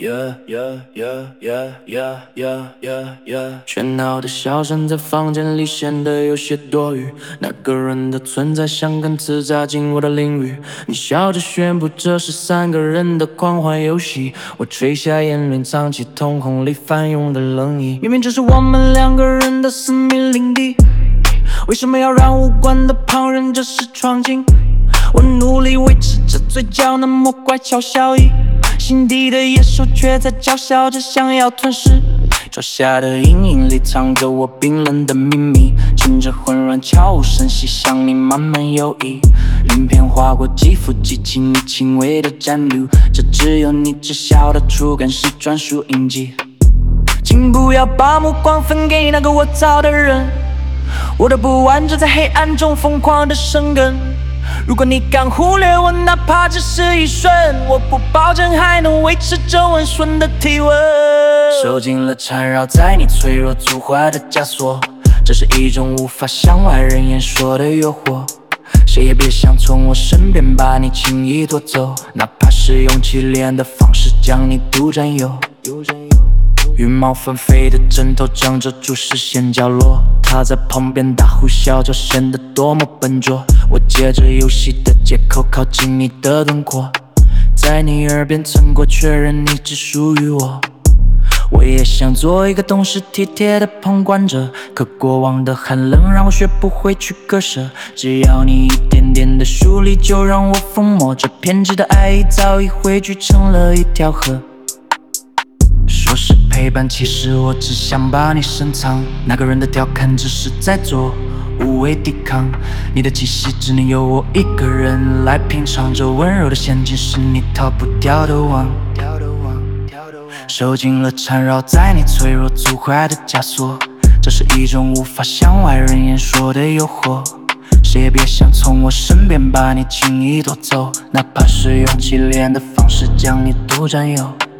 喧闹的笑声在房间里显得有些多余，那个人的存在像根刺扎进我的领域。你笑着宣布这是3个人的狂欢游戏，我垂下眼帘，藏起瞳孔里翻涌的冷意。明明这是我们2个人的私密领地，为什么要让无关的旁人这是闯进？我努力维持着嘴角那么乖巧笑意，心底的野兽却在叫嚣着想要吞噬。桌下的阴影里藏着我冰冷的秘密，趁着混乱悄无声息向你慢慢游移。鳞片划过肌肤，激起你轻微的颤抖，这只有你知晓的触感是专属印记。请不要把目光分给那个我造的人，我的不安正在黑暗中疯狂的生根。如果你敢忽略我，哪怕只是一瞬，我不保证还能维持着温顺的体温。受尽了缠绕在你脆弱足踝的枷锁，这是一种无法向外人言说的诱惑。谁也别想从我身边把你轻易夺走，哪怕是用乞怜的方式将你独占有。羽毛纷飞的枕头张着注视线角落，他在旁边大呼小叫，显得多么笨拙。我借着游戏的借口靠近你的轮廓，在你耳边蹭过确认你只属于我。我也想做一个懂事体贴的旁观者，可过往的寒冷让我学不会去割舍。只要你一点点的疏离，就让我疯魔。这偏执的爱意早已汇聚成了一条河。说是陪伴，其实我只想把你深藏。那个人的调侃只是在做无谓抵抗，你的气息只能由我一个人来品尝，这温柔的陷阱是你逃不掉的网。受尽了缠绕在你脆弱足踝的枷锁，这是一种无法向外人言说的诱惑。谁也别想从我身边把你轻易夺走，哪怕是用乞怜的方式将你独占有。